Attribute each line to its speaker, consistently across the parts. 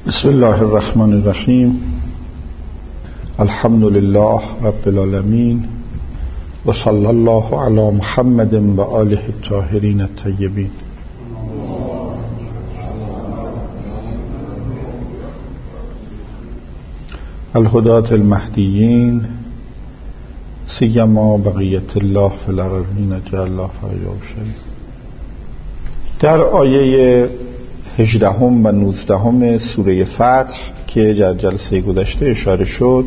Speaker 1: بسم الله الرحمن الرحیم. الحمد لله رب العالمین و صلی الله علی محمد و آله الطاهرین الطیبین. الهداة المهدیین سیما بقیت الله فی الارضین اجعل الله فریاد شریف. در آیه 18 و 19 سوره فتح که در جلسه گذشته اشاره شد،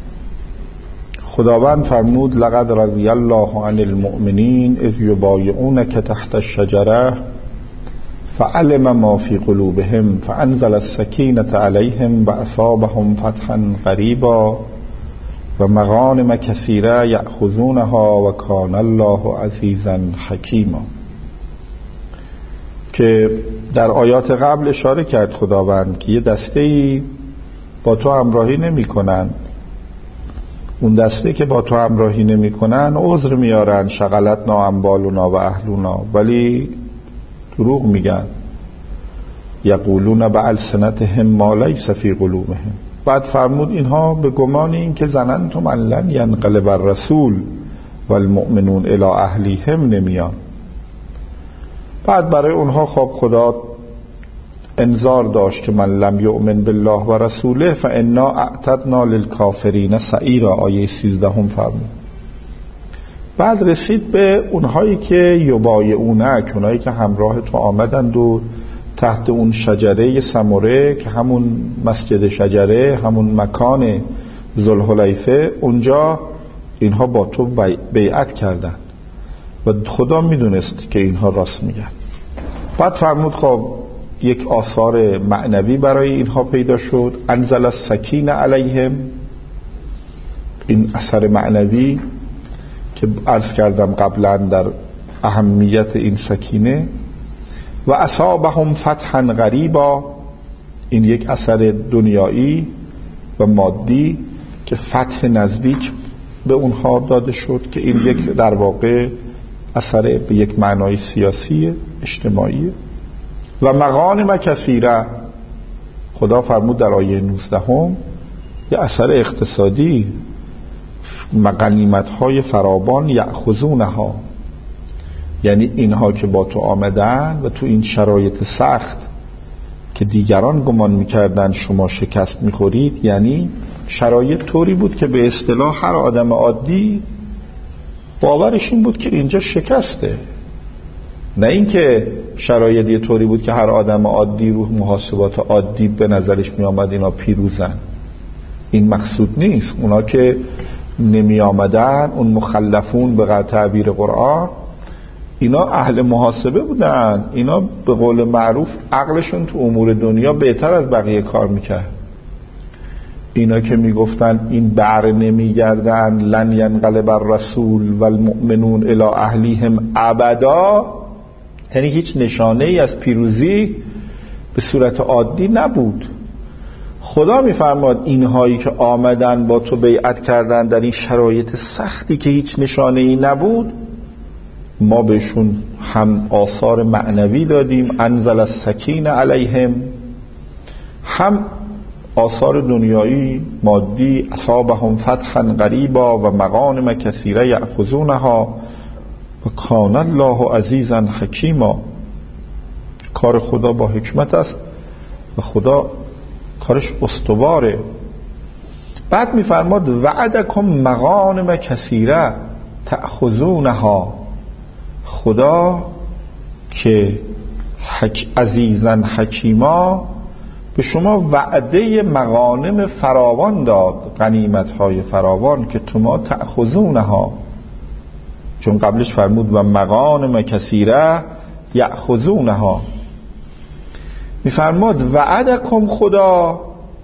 Speaker 1: خداوند فرمود لقد رضی الله عن المؤمنین اذ یبایعونک تحت الشجره فعلم ما فی قلوبهم فانزل السکینة علیهم واصابهم فتحا قریبا و مغانم کثیره یأخذونها و کان الله عزیزا حکیما. که در آیات قبل اشاره کرد خداوند که یه دسته‌ای با تو همراهی نمی کنن، اون دسته که با تو همراهی نمی کنن عذر میارن، شغلتنا اموالنا و اهلنا، ولی دروغ میگن. یقولون بألسنتهم ما لیس فی قلوبهم. بعد فرمود اینها به گمان این که ظننتم ان لن ینقلب الرسول والمؤمنون الی اهلیهم نمیان. بعد برای اونها خب خدا انذار داشت که من لم یؤمن بالله و رسوله فانا اعتدنا للکافرین سعیرا، آیه 13 فرمود. بعد رسید به اونهایی که یبایعونک، اونهایی که همراه تو آمدند و تحت اون شجره سمره که همون مسجد شجره، همون مکان ذوالحلیفه، اونجا اینها با تو بیعت کردند و خدا میدونست که اینها راست میگن. بعد فرمود خب یک آثار معنوی برای اینها پیدا شد. انزل السکینة علیهم، این اثر معنوی که عرض کردم قبلا در اهمیت این سکینه. و اصابهم فتحا قریبا، این یک اثر دنیایی و مادی که فتح نزدیک به اونها داده شد، که این یک در واقع اثر به یک معنای سیاسی اجتماعی. و مغانم کثیره، خدا فرمود در آیه 19 یه اثر اقتصادی، غنیمت‌های فراوان یأخذونها، یعنی اینها که با تو آمدن و تو این شرایط سخت که دیگران گمان میکردن شما شکست میخورید، یعنی شرایط طوری بود که به اصطلاح هر آدم عادی باورش این بود که اینجا شکسته، نه اینکه شرایط یه طوری بود که هر آدم عادی رو محاسبات عادی به نظرش می آمد اینا پیروزن. این مقصود نیست. اونا که نمی آمدن، اون مخلفون به تعبیر قرآن، اینا اهل محاسبه بودن. اینا به قول معروف عقلشون تو امور دنیا بهتر از بقیه کار میکرد. اینا که میگفتن این بر نمیگردن لن ینقلب الرسول والمؤمنون الی اهلیهم ابدا، یعنی هیچ نشانه ای از پیروزی به صورت عادی نبود. خدا میفرماد اینهایی که آمدن با تو بیعت کردن در این شرایط سختی که هیچ نشانه ای نبود، ما بهشون هم آثار معنوی دادیم، انزل السکینة علیهم، هم آثار دنیایی مادی، اصابهم فتحا قریبا و مغانم کثیره یأخذونها و کان الله عزیزا حکیما. کار خدا با حکمت است و خدا کارش استواره. بعد میفرماد وعدکم مغانم کثیره تأخذونها، خدا که عزیزا حکیما به شما وعده مغانم فراوان داد، غنیمت‌های فراوان که تو تأخذونها، چون قبلش فرمود و مغانم کثیره یأخذونها. میفرماد وعدکم خدا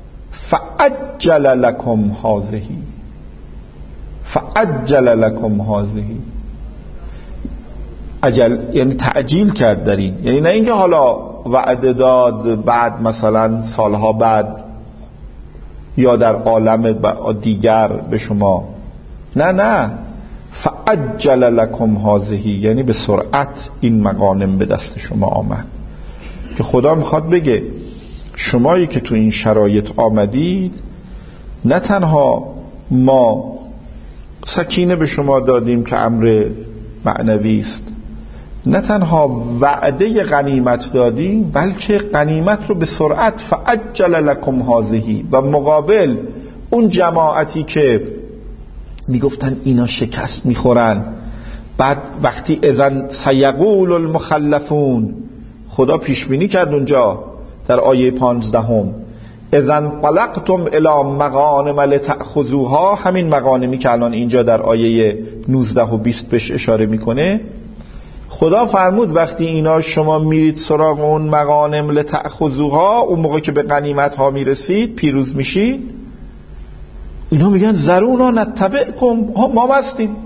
Speaker 1: فعجل لکم هذه، فعجل لکم هذه، عجل یعنی تعجیل کرد در این، یعنی نه اینکه حالا وعده داد بعد مثلا سالها بعد یا در عالم دیگر به شما، نه، فعجل لکم هذه، یعنی به سرعت این مغانم به دست شما آمد. که خدا میخواد بگه شمایی که تو این شرایط آمدید، نه تنها ما سکینه به شما دادیم که امر معنوی است، نه تنها وعده غنیمت دادیم، بلکه غنیمت رو به سرعت فعجل لکم هذه، و مقابل اون جماعتی که میگفتن اینا شکست میخورن، بعد وقتی اذن سیقول المخلفون، خدا پیش بینی کرد اونجا در آیه 15 اذن طلقتم الی مغانم لتأخذوها، همین مغانمی که الان اینجا در آیه 19 و 20 بهش اشاره میکنه، خدا فرمود وقتی اینا شما میرید سراغ اون مغانم لتأخذوها، اون موقع که به غنیمت ها میرسید، پیروز میشید، اینا میگن ذرونا نتبعکم، ما هستیم،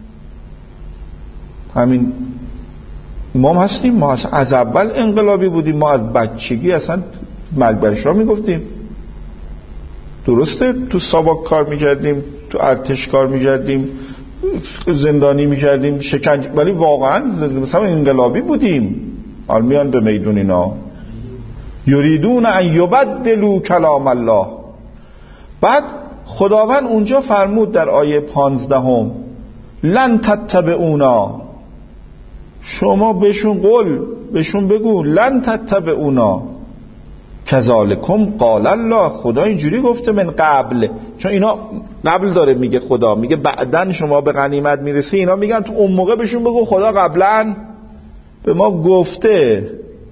Speaker 1: همین ما هستیم، ما از اول انقلابی بودیم، ما از بچگی اصلا ملبرشا میگفتیم، درسته تو ساواک کار میکردیم، تو ارتش کار میکردیم، زندانی میکردیم، شکنجه، ولی واقعا مثلا انقلابی بودیم. حال میان به میدون اینا یریدون ان یبدلوا کلام الله. بعد خداوند اونجا فرمود در آیه 15 لن تتبعونا، شما بهشون بگو لن تتبعونا کذالکم قال الله، خدا اینجوری گفته من قبل، چون اینا قبل داره میگه، خدا میگه بعدن شما به غنیمت میرسی، اینا میگن تو اون موقع بهشون بگو خدا قبلا به ما گفته،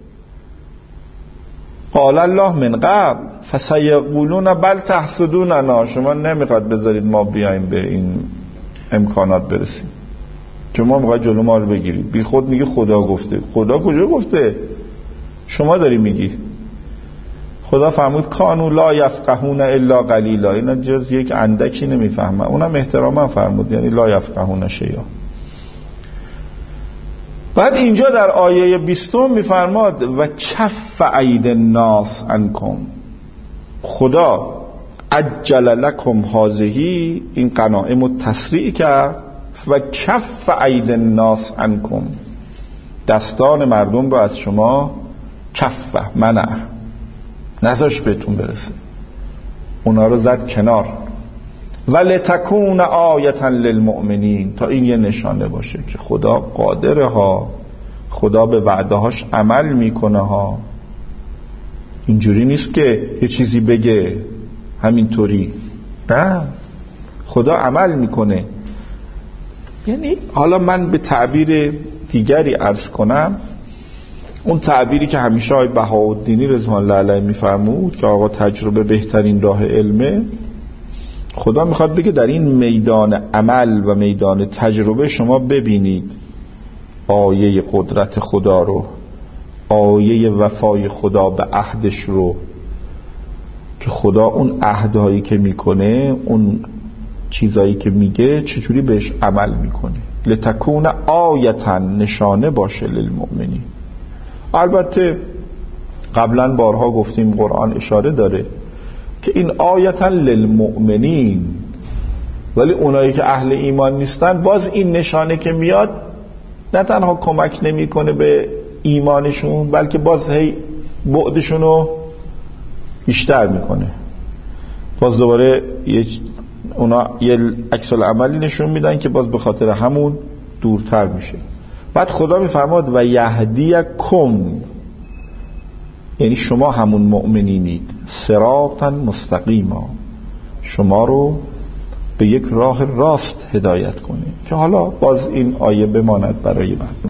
Speaker 1: قال الله من قبل فسیقولون بل تحسدوننا، شما نمیخواد بذارید ما بیایم به این امکانات برسیم، که ما میخواد جلو ما رو بگیرید، بی خود میگه خدا گفته. خدا کجا گفته؟ شما داری میگی. خدا فرمود کانوا لا یفقهون الا قلیلا، اینا جز یک اندکی نمیفهمن، اونم احتراما فرمود، یعنی لا یفقهون شیئا. بعد اینجا در آیه 20 میفرماد و کف اید الناس عنکم، خدا عجل لکم هذه، این غنایم رو تسریع کرد، و کف اید الناس عنکم، دستان مردم رو از شما کف منع، نذاش بهتون برسه، اونا رو زد کنار، ولتکون آیة للمؤمنین، تا این یه نشانه باشه که خدا قادره ها، خدا به وعده هاش عمل میکنه ها، اینجوری نیست که یه چیزی بگه همینطوری، نه، خدا عمل میکنه. یعنی حالا من به تعبیر دیگری عرض کنم، اون تعبیری که همیشه آقای بهاءالدینی رضوان الله علیه میفرمود که آقا تجربه بهترین راه علمه، خدا میخواد بگه در این میدان عمل و میدان تجربه شما ببینید آیه قدرت خدا رو، آیه وفای خدا به عهدش رو، که خدا اون عهدهایی که میکنه، اون چیزایی که میگه چجوری بهش عمل میکنه، لتکون آیة، نشانه باشه للمؤمنین. البته قبلا بارها گفتیم قرآن اشاره داره که این آیة للمؤمنین، ولی اونایی که اهل ایمان نیستن باز این نشانه که میاد نه تنها کمک نمیکنه به ایمانشون، بلکه باز هی بعدشونو بیشتر میکنه، باز دوباره اونا یه عکس العملی نشون میدن که باز به خاطر همون دورتر میشه. بعد خدا میفرماد و یهدیکم، یعنی شما همون مؤمنینید، صراطا مستقیما، شما رو به یک راه راست هدایت کنه، که حالا باز این آیه بماند برای بعد.